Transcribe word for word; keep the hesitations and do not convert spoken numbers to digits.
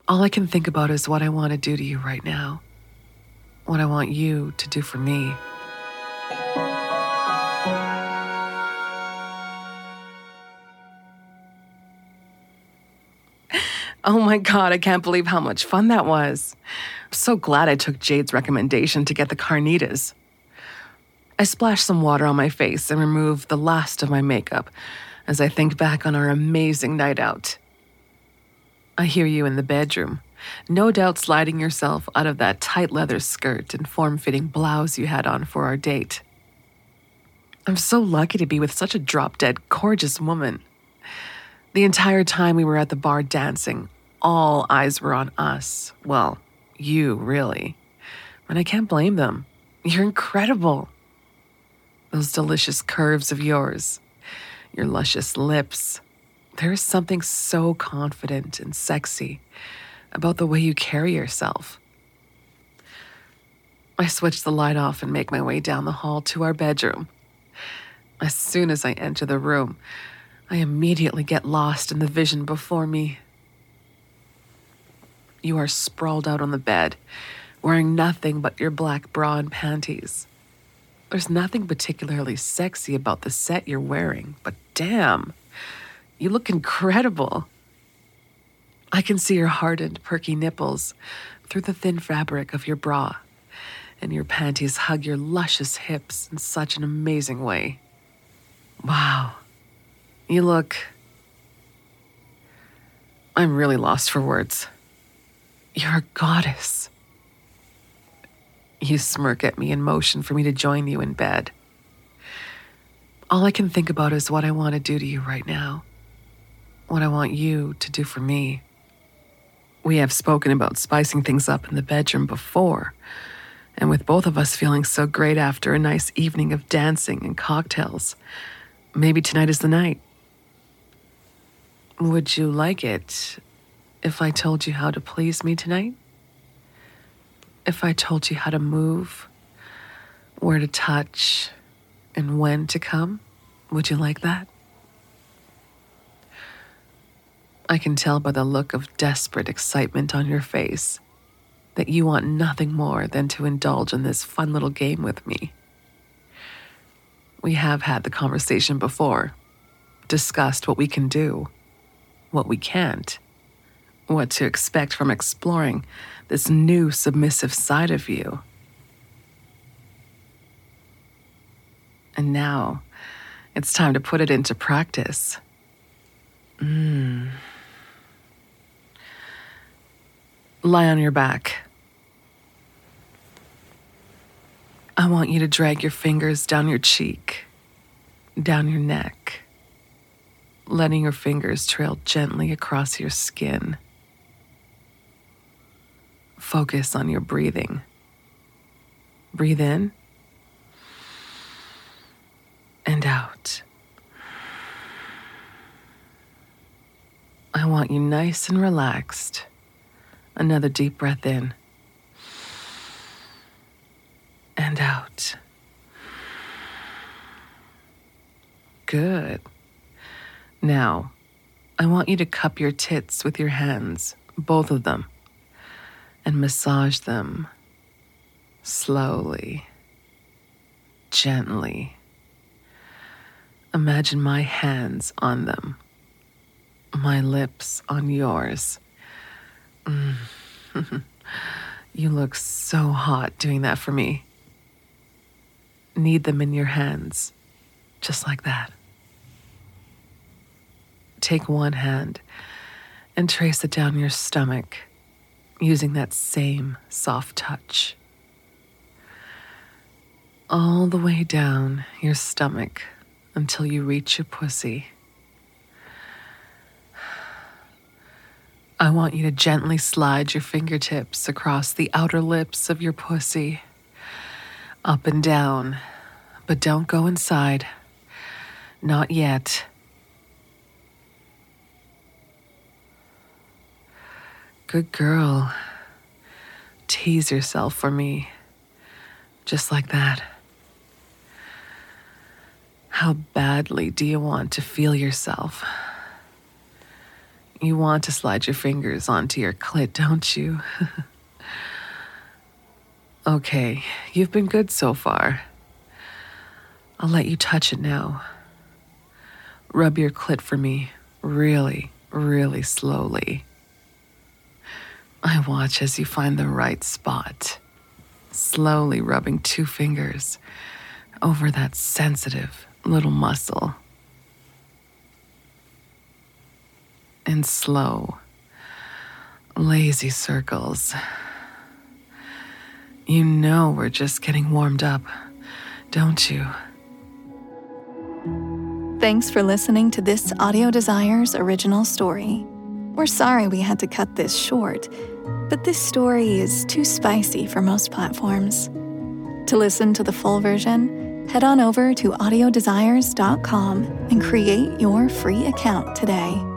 All I can think about is what I want to do to you right now. What I want you to do for me. Oh my God, I can't believe how much fun that was. I'm so glad I took Jade's recommendation to get the carnitas. I splashed some water on my face and removed the last of my makeup as I think back on our amazing night out. I hear you in the bedroom, no doubt sliding yourself out of that tight leather skirt and form-fitting blouse you had on for our date. I'm so lucky to be with such a drop-dead gorgeous woman. The entire time we were at the bar dancing, all eyes were on us. Well, you, really. And I can't blame them. You're incredible. Those delicious curves of yours, your luscious lips. There is something so confident and sexy about the way you carry yourself. I switch the light off and make my way down the hall to our bedroom. As soon as I enter the room, I immediately get lost in the vision before me. You are sprawled out on the bed, wearing nothing but your black bra and panties. There's nothing particularly sexy about the set you're wearing, but damn, you look incredible. I can see your hardened, perky nipples through the thin fabric of your bra, and your panties hug your luscious hips in such an amazing way. Wow, you look... I'm really lost for words. You're a goddess. You smirk at me and motion for me to join you in bed. All I can think about is what I want to do to you right now. What I want you to do for me. We have spoken about spicing things up in the bedroom before, and with both of us feeling so great after a nice evening of dancing and cocktails, maybe tonight is the night. Would you like it if I told you how to please me tonight? If I told you how to move, where to touch, and when to come, would you like that? I can tell by the look of desperate excitement on your face that you want nothing more than to indulge in this fun little game with me. We have had the conversation before, discussed what we can do, what we can't, what to expect from exploring this new submissive side of you. And now, it's time to put it into practice. Mm. Lie on your back. I want you to drag your fingers down your cheek, down your neck, letting your fingers trail gently across your skin. Focus on your breathing. Breathe in and out. I want you nice and relaxed. Another deep breath in and out. Good. Now, I want you to cup your tits with your hands, both of them, and massage them slowly, gently. Imagine my hands on them, my lips on yours. Mm. You look so hot doing that for me. Knead them in your hands, just like that. Take one hand and trace it down your stomach, using that same soft touch. All the way down your stomach until you reach your pussy. I want you to gently slide your fingertips across the outer lips of your pussy, up and down, but don't go inside. Not yet. Good girl. Tease yourself for me, just like that. How badly do you want to feel yourself? You want to slide your fingers onto your clit, don't you? Okay, you've been good so far. I'll let you touch it now. Rub your clit for me really, really slowly. I watch as you find the right spot, slowly rubbing two fingers over that sensitive little muscle. In slow, lazy circles. You know we're just getting warmed up, don't you? Thanks for listening to this Audio Desires original story. We're sorry we had to cut this short, but this story is too spicy for most platforms. To listen to the full version, head on over to audio desires dot com and create your free account today.